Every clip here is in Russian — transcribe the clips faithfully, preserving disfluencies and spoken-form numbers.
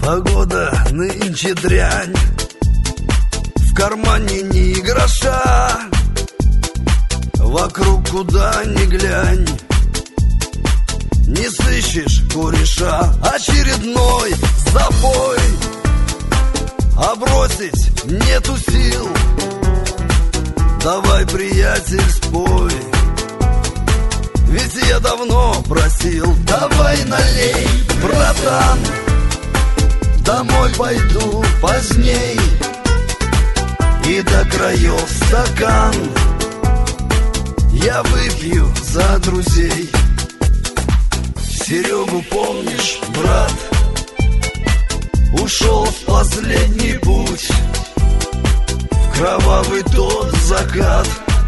Погода нынче дрянь, в кармане ни гроша, вокруг куда ни глянь, не сыщешь кореша. Очередной запой, а бросить нету сил. Давай, приятель, спой, ведь я давно просил. Давай налей, братан, домой пойду поздней, и до краев стакан я выпью за друзей. Серегу помнишь, брат? Ушел в последний путь, в кровавый тот закат.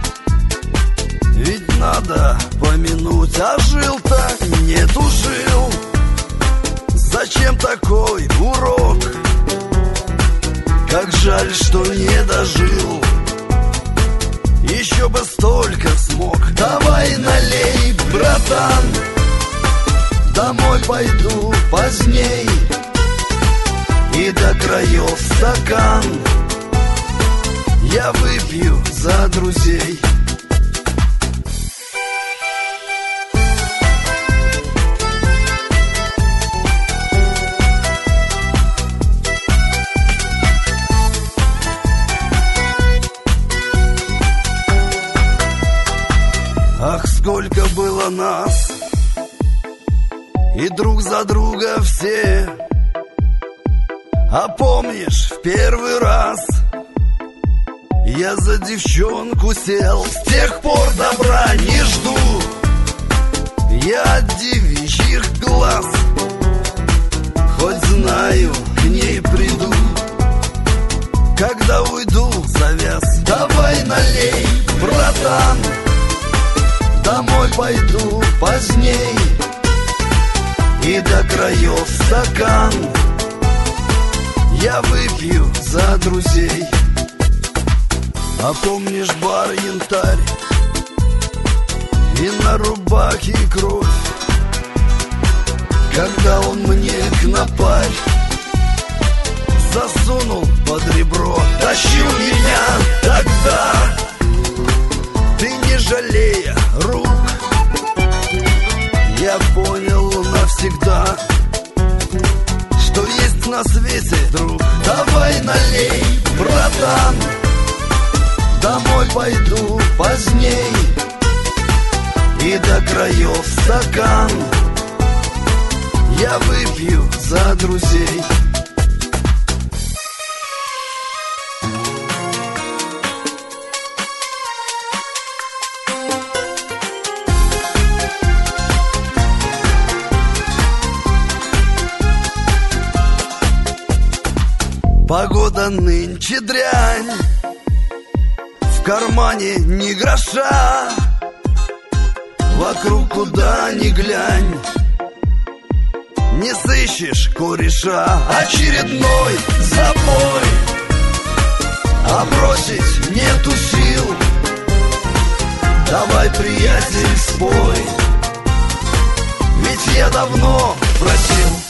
Ведь надо помянуть, а жил-то не тужил. Зачем такой урок? Как жаль, что не дожил. Еще бы столько смог. Давай налей, братан, домой пойду поздней, и до краев стакан я выпью за друзей. Ах, сколько было нас, и друг за друга все. А помнишь, в первый раз я за девчонку сел. С тех пор добра не жду я от девичьих глаз, хоть знаю, к ней приду, когда уйду завяз. Давай налей, братан, домой пойду поздней, и до краев стакан я выпью за друзей. А помнишь бар Янтарь, и на рубахе кровь, когда он мне кнопарь засунул под ребро? Тащил меня тогда, ты не жалея рук. Я понял навсегда, что есть на свете друг. Давай налей, братан, домой пойду поздней, и до краев стакан я выпью за друзей. Погода нынче дрянь, в кармане ни гроша, вокруг куда ни глянь, не сыщешь кореша. Очередной запой, а бросить нету сил. Давай, приятель, спой, ведь я давно просил.